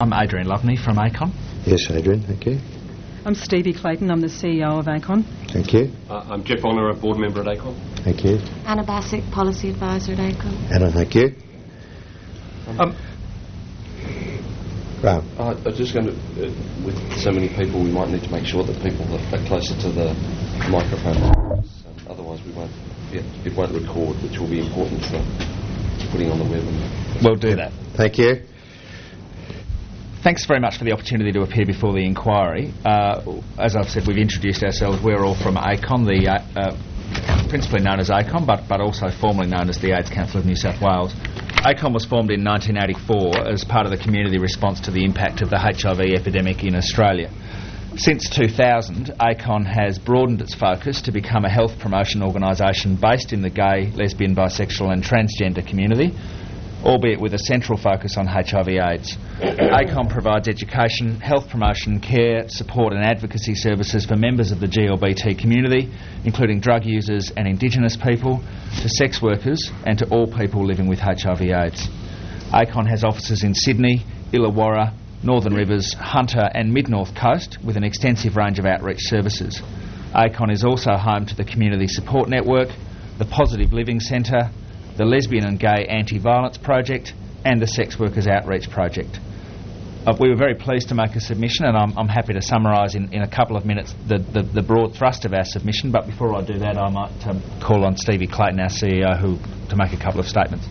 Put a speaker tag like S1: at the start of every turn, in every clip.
S1: I'm Adrian Loveney from ACON.
S2: Yes, Adrian, thank you.
S3: I'm Stevie Clayton, I'm the CEO of ACON.
S2: Thank you.
S4: I'm Jeff Honour, a board member at ACON.
S2: Thank you.
S5: Anna Bassick, Policy Advisor at ACON.
S2: Anna, thank you. Graham.
S6: I was just going to, with so many people, we might need to make sure that people are closer to the microphone. Otherwise, it won't record, which will be important for putting on the web.
S1: We'll do that.
S2: Thank you.
S1: Thanks very much for the opportunity to appear before the inquiry. As I've said, we've introduced ourselves. We're all from ACON, principally known as ACON, but also formerly known as the AIDS Council of New South Wales. ACON was formed in 1984 as part of the community response to the impact of the HIV epidemic in Australia. Since 2000, ACON has broadened its focus to become a health promotion organisation based in the gay, lesbian, bisexual and transgender community, albeit with a central focus on HIV/AIDS. ACON provides education, health promotion, care, support and advocacy services for members of the GLBT community, including drug users and Indigenous people, to sex workers and to all people living with HIV/AIDS. ACON has offices in Sydney, Illawarra, Northern Rivers, Hunter and Mid-North Coast with an extensive range of outreach services. ACON is also home to the Community Support Network, the Positive Living Centre, the Lesbian and Gay Anti-Violence Project and the Sex Workers Outreach Project. We were very pleased to make a submission, and I'm happy to summarise in a couple of minutes the broad thrust of our submission, but before I do that I might call on Stevie Clayton, our CEO, to make a couple of statements.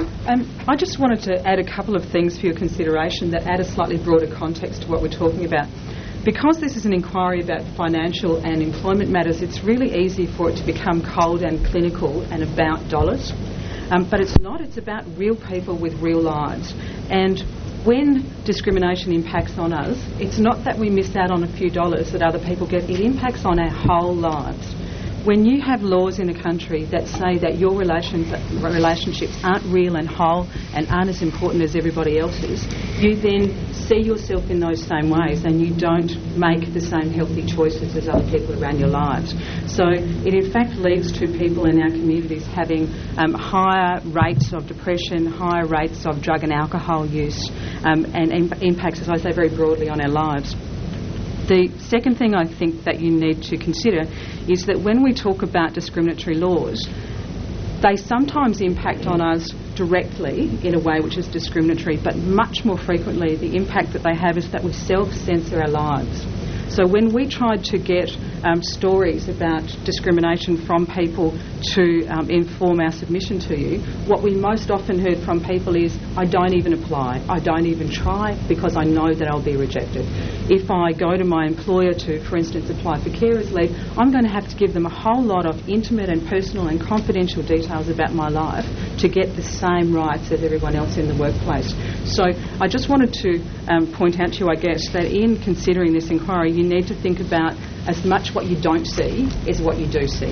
S3: I just wanted to add a couple of things for your consideration that add a slightly broader context to what we're talking about. Because this is an inquiry about financial and employment matters, it's really easy for it to become cold and clinical and about dollars. But it's not. It's about real people with real lives. And when discrimination impacts on us, it's not that we miss out on a few dollars that other people get. It impacts on our whole lives. When you have laws in a country that say that your relationships aren't real and whole and aren't as important as everybody else's, you then see yourself in those same ways and you don't make the same healthy choices as other people around your lives. So it in fact leads to people in our communities having higher rates of depression, higher rates of drug and alcohol use, and impacts, as I say, very broadly on our lives. The second thing I think that you need to consider is that when we talk about discriminatory laws, they sometimes impact on us directly in a way which is discriminatory, but much more frequently the impact that they have is that we self-censor our lives. So when we tried to get stories about discrimination from people to inform our submission to you, what we most often heard from people is, I don't even apply, I don't even try because I know that I'll be rejected. If I go to my employer to, for instance, apply for carers leave, I'm going to have to give them a whole lot of intimate and personal and confidential details about my life to get the same rights as everyone else in the workplace. So I just wanted to point out to you, I guess, that in considering this inquiry, you need to think about as much what you don't see as what you do see.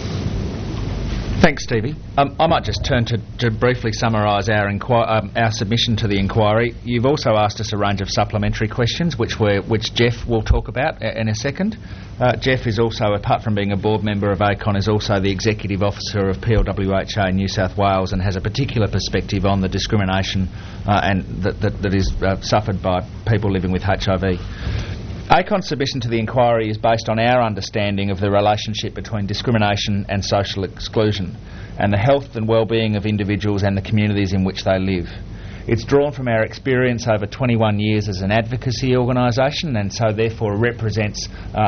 S1: Thanks, Stevie. I might just turn to briefly summarise our submission to the inquiry. You've also asked us a range of supplementary questions, which Jeff will talk about in a second. Jeff is also, apart from being a board member of ACON, is also the executive officer of PLWHA in New South Wales and has a particular perspective on the discrimination and that is suffered by people living with HIV. ACON's submission to the inquiry is based on our understanding of the relationship between discrimination and social exclusion and the health and well-being of individuals and the communities in which they live. It's drawn from our experience over 21 years as an advocacy organisation and so therefore represents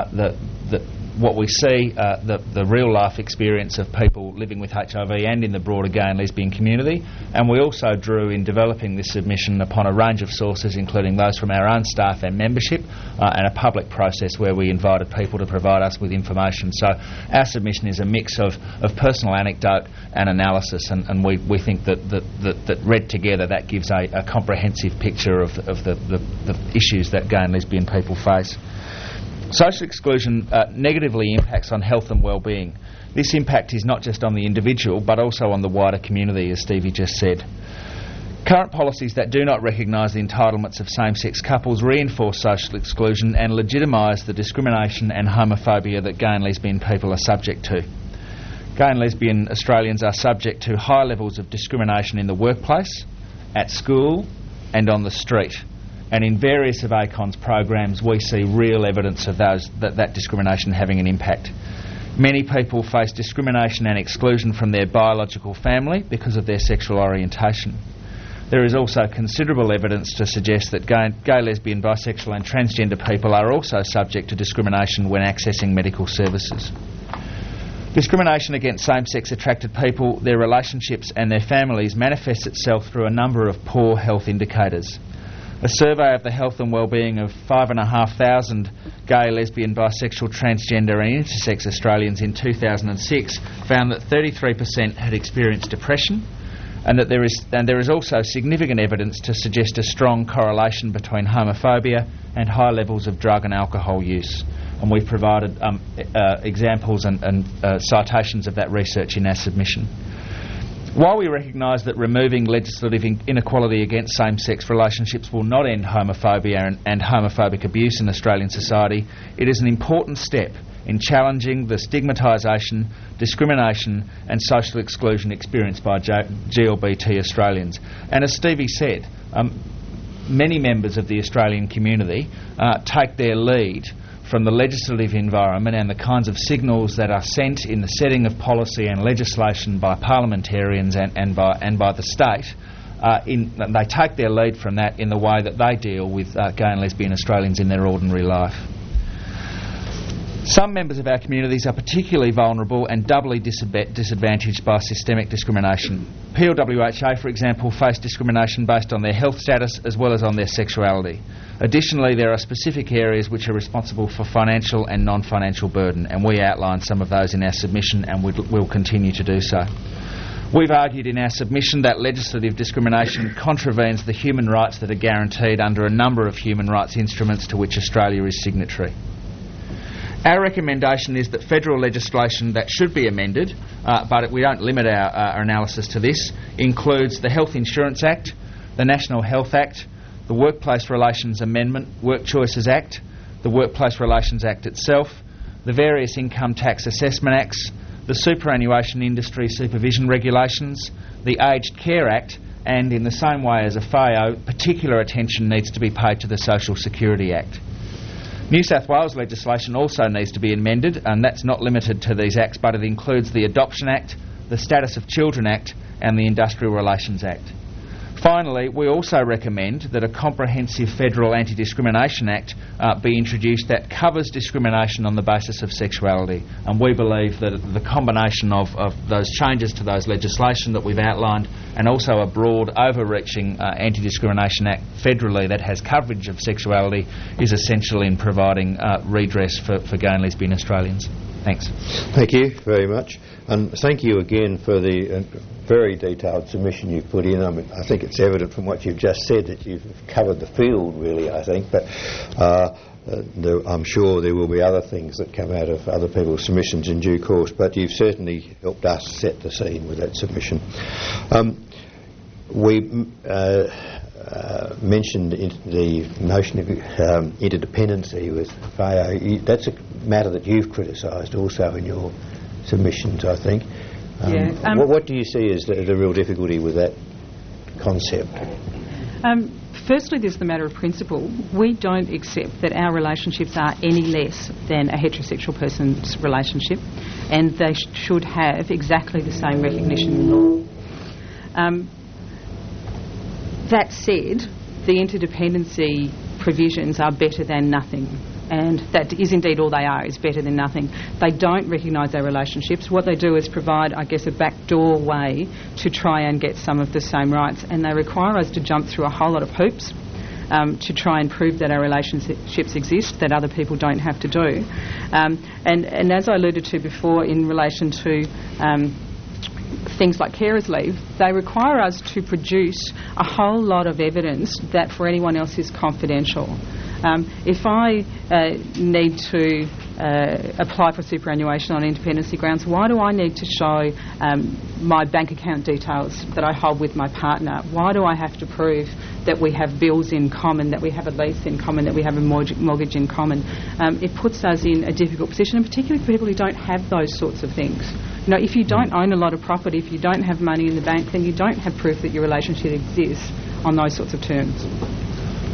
S1: what we see, the real-life experience of people living with HIV and in the broader gay and lesbian community. And we also drew, in developing this submission, upon a range of sources, including those from our own staff and membership, and a public process where we invited people to provide us with information. So our submission is a mix of personal anecdote and analysis, and we think that read together that gives a comprehensive picture of the issues that gay and lesbian people face. Social exclusion negatively impacts on health and well-being. This impact is not just on the individual but also on the wider community, as Stevie just said. Current policies that do not recognise the entitlements of same-sex couples reinforce social exclusion and legitimise the discrimination and homophobia that gay and lesbian people are subject to. Gay and lesbian Australians are subject to high levels of discrimination in the workplace, at school and on the street. And in various of ACON's programs, we see real evidence of that discrimination having an impact. Many people face discrimination and exclusion from their biological family because of their sexual orientation. There is also considerable evidence to suggest that gay, lesbian, bisexual and transgender people are also subject to discrimination when accessing medical services. Discrimination against same-sex attracted people, their relationships and their families manifests itself through a number of poor health indicators. A survey of the health and well-being of 5,500 gay, lesbian, bisexual, transgender and intersex Australians in 2006 found that 33% had experienced depression, and that there is also significant evidence to suggest a strong correlation between homophobia and high levels of drug and alcohol use. And we've provided examples and citations of that research in our submission. While we recognise that removing legislative inequality against same-sex relationships will not end homophobia and homophobic abuse in Australian society, it is an important step in challenging the stigmatisation, discrimination and social exclusion experienced by GLBT Australians. And as Stevie said, many members of the Australian community take their lead from the legislative environment and the kinds of signals that are sent in the setting of policy and legislation by parliamentarians and by the state. They take their lead from that in the way that they deal with gay and lesbian Australians in their ordinary life. Some members of our communities are particularly vulnerable and doubly disadvantaged by systemic discrimination. PLWHA, for example, face discrimination based on their health status as well as on their sexuality. Additionally, there are specific areas which are responsible for financial and non-financial burden, and we outline some of those in our submission and we'll continue to do so. We've argued in our submission that legislative discrimination contravenes the human rights that are guaranteed under a number of human rights instruments to which Australia is signatory. Our recommendation is that federal legislation that should be amended, but we don't limit our analysis to this, includes the Health Insurance Act, the National Health Act, the Workplace Relations Amendment, Work Choices Act, the Workplace Relations Act itself, the various Income Tax Assessment Acts, the Superannuation Industry Supervision Regulations, the Aged Care Act, and in the same way as a FAO, particular attention needs to be paid to the Social Security Act. New South Wales legislation also needs to be amended, and that's not limited to these acts, but it includes the Adoption Act, the Status of Children Act and the Industrial Relations Act. Finally, we also recommend that a comprehensive federal anti-discrimination act be introduced that covers discrimination on the basis of sexuality, and we believe that the combination of those changes to those legislation that we've outlined and also a broad overreaching anti-discrimination act federally that has coverage of sexuality is essential in providing redress for gay and lesbian Australians. Thanks.
S2: Thank you very much. And thank you again for the very detailed submission you've put in. I mean, I think it's evident from what you've just said that you've covered the field, really, I think. But I'm sure there will be other things that come out of other people's submissions in due course. But you've certainly helped us set the scene with that submission. We mentioned the notion of interdependency with FAO. That's a matter that you've criticised also in your submissions, I think. What do you see as the real difficulty with that concept?
S3: Firstly, there's the matter of principle. We don't accept that our relationships are any less than a heterosexual person's relationship, and they should have exactly the same recognition in law. That said, the interdependency provisions are better than nothing, and that is indeed all they are, is better than nothing. They don't recognise our relationships. What they do is provide, I guess, a backdoor way to try and get some of the same rights, and they require us to jump through a whole lot of hoops to try and prove that our relationships exist, that other people don't have to do. And as I alluded to before in relation to things like carers leave, they require us to produce a whole lot of evidence that for anyone else is confidential. If I need to apply for superannuation on independency grounds, why do I need to show my bank account details that I hold with my partner? Why do I have to prove that we have bills in common, that we have a lease in common, that we have a mortgage in common? It puts us in a difficult position, and particularly for people who don't have those sorts of things. You know, if you don't own a lot of property, if you don't have money in the bank, then you don't have proof that your relationship exists on those sorts of terms.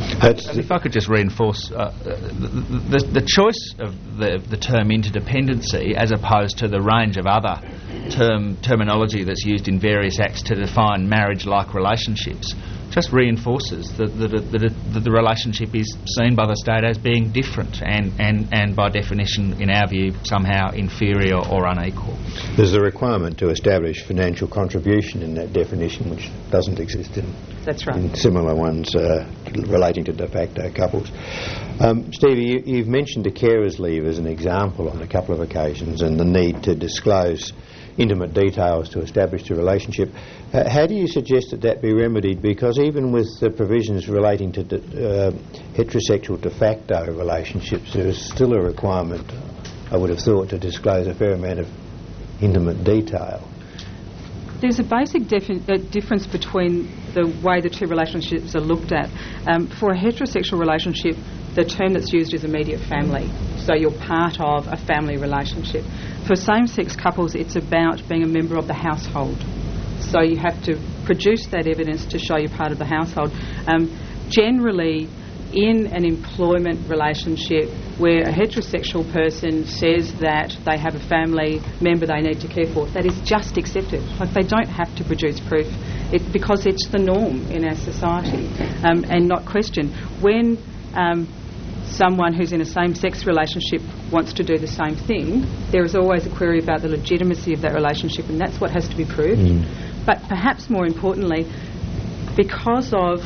S1: If I could just reinforce the choice of the term interdependency as opposed to the range of other terminology that's used in various acts to define marriage-like relationships just reinforces that the relationship is seen by the state as being different and by definition, in our view, somehow inferior or unequal.
S2: There's a requirement to establish financial contribution in that definition, which doesn't exist in,
S3: That's right.
S2: in similar ones relating to de facto couples. Stevie, you've mentioned the carer's leave as an example on a couple of occasions and the need to disclose intimate details to establish the relationship. How do you suggest that be remedied? Because even with the provisions relating to heterosexual de facto relationships, there is still a requirement, I would have thought, to disclose a fair amount of intimate detail.
S3: There's a basic difference between the way the two relationships are looked at. For a heterosexual relationship, the term that's used is immediate family, so you're part of a family relationship. For same-sex couples, it's about being a member of the household, so you have to produce that evidence to show you're part of the household. Generally, in an employment relationship where a heterosexual person says that they have a family member they need to care for, that is just accepted. Like, they don't have to produce proof because it's the norm in our society and not questioned. When someone who's in a same-sex relationship wants to do the same thing, there is always a query about the legitimacy of that relationship, and that's what has to be proved. But perhaps more importantly, because of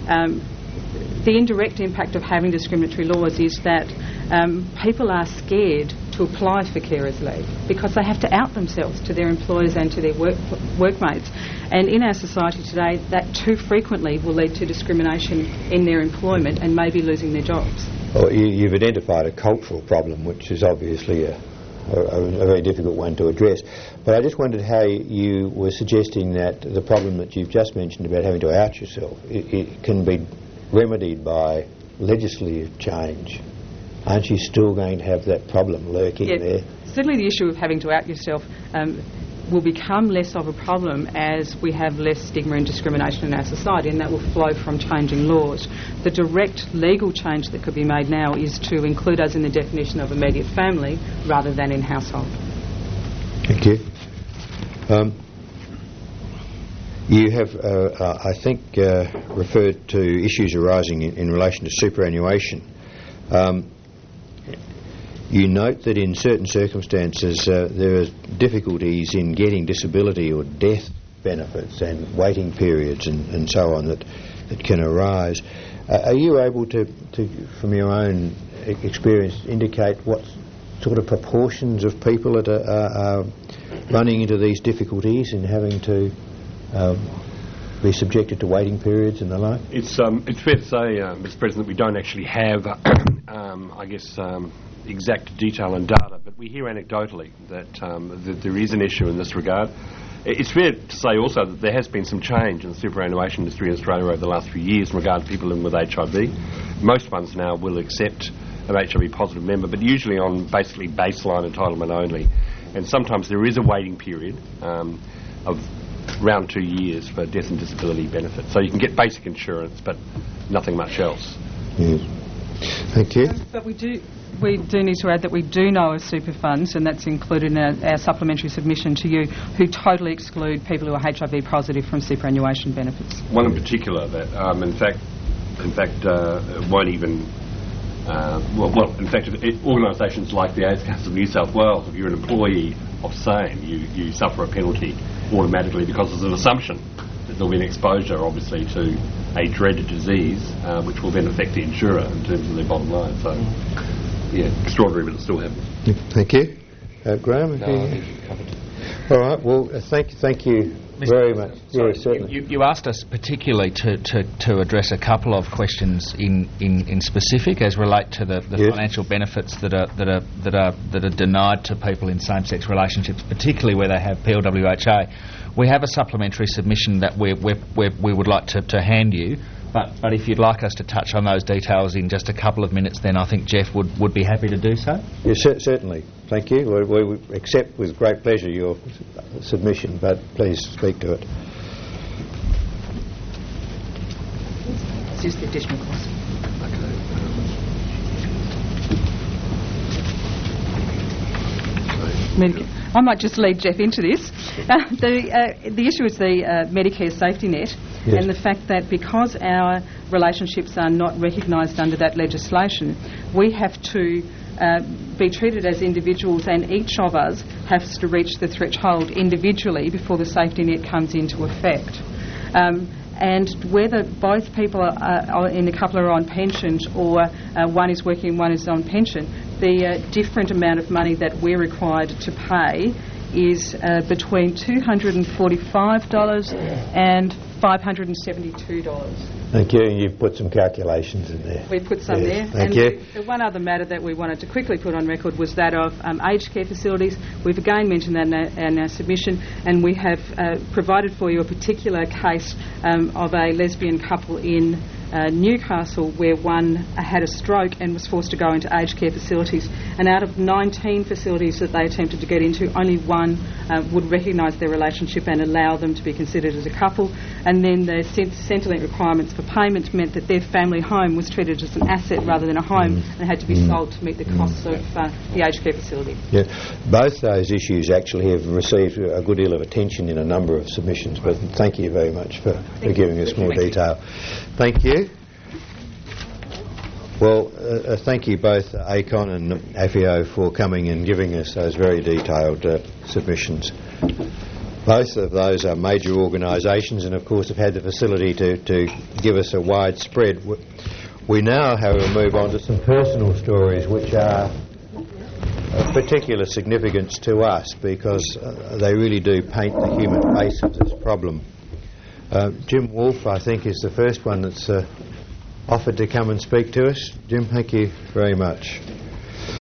S3: the indirect impact of having discriminatory laws is that people are scared to apply for carers leave because they have to out themselves to their employers and to their workmates. And in our society today, that too frequently will lead to discrimination in their employment and maybe losing their jobs.
S2: Well, you've identified a cultural problem, which is obviously a very difficult one to address. But I just wondered how you were suggesting that the problem that you've just mentioned about having to out yourself, it can be remedied by legislative change. Aren't you still going to have that problem lurking there?
S3: Certainly the issue of having to out yourself will become less of a problem as we have less stigma and discrimination in our society, and that will flow from changing laws. The direct legal change that could be made now is to include us in the definition of immediate family rather than in household.
S2: Thank you. You have, I think, referred to issues arising in relation to superannuation. You note that in certain circumstances there are difficulties in getting disability or death benefits and waiting periods and so on that can arise. Are you able to, from your own experience, indicate what sort of proportions of people that are running into these difficulties and having to be subjected to waiting periods and the like? It's
S4: fair to say, Mr. President, we don't actually have, exact detail and data, but we hear anecdotally that there is an issue in this regard. It's fair to say also that there has been some change in the superannuation industry in Australia over the last few years in regard to people living with HIV. Most ones now will accept an HIV positive member, but usually on basically baseline entitlement only. And sometimes there is a waiting period of around 2 years for death and disability benefits. So you can get basic insurance, but nothing much else.
S2: Yes. Thank you.
S3: But we do need to add that we do know of super funds, and that's included in our supplementary submission to you, who totally exclude people who are HIV positive from superannuation benefits.
S4: One in particular that, in fact, won't even. Organisations like the AIDS Council of New South Wales, if you're an employee of SAME, you suffer a penalty automatically because there's an assumption that there'll be an exposure, obviously, to a dreaded disease, which will then affect the insurer in terms of their bottom line. So, yeah, extraordinary, but it still happens.
S2: Thank you. Graham?
S6: No, I think you've covered.
S2: All right, well, thank you very much.
S1: Sorry,
S2: yes, certainly.
S1: You asked us particularly to address a couple of questions in specific as relate to the
S2: Yes.
S1: financial benefits that are denied to people in same-sex relationships, particularly where they have PLWHA. We have a supplementary submission that we would like to hand you. But if you'd like us to touch on those details in just a couple of minutes, then I think Jeff would be happy to do so.
S2: Yes, certainly. Thank you. We accept with great pleasure your submission, but please speak to it.
S3: It's just the additional cost. I might just lead Jeff into this. The issue is the Medicare safety net,
S2: yes,
S3: and the fact that because our relationships are not recognised under that legislation, we have to be treated as individuals, and each of us has to reach the threshold individually before the safety net comes into effect. And whether both people are in a couple are on pensions or one is working and one is on pension, the different amount of money that we're required to pay is between $245 and $572.
S2: Thank you. And you've put some calculations in there.
S3: We've put some there.
S2: Thank you.
S3: The one other matter that we wanted to quickly put on record was that of aged care facilities. We've again mentioned that in our submission, and we have provided for you a particular case of a lesbian couple in Newcastle where one had a stroke and was forced to go into aged care facilities, and out of 19 facilities that they attempted to get into, only one would recognise their relationship and allow them to be considered as a couple, and then the Centrelink requirements for payment meant that their family home was treated as an asset rather than a home and had to be sold to meet the costs of the aged care facility.
S2: Yeah, both those issues actually have received a good deal of attention in a number of submissions, but thank you very much for giving us more detail. Thank you. Well, thank you both, ACON and AFIO, for coming and giving us those very detailed submissions. Both of those are major organisations and, of course, have had the facility to give us a wide spread. We now, however, move on to some personal stories which are of particular significance to us because they really do paint the human face of this problem. Jim Wolfe, I think, is the first one that's offered to come and speak to us. Jim, thank you very much.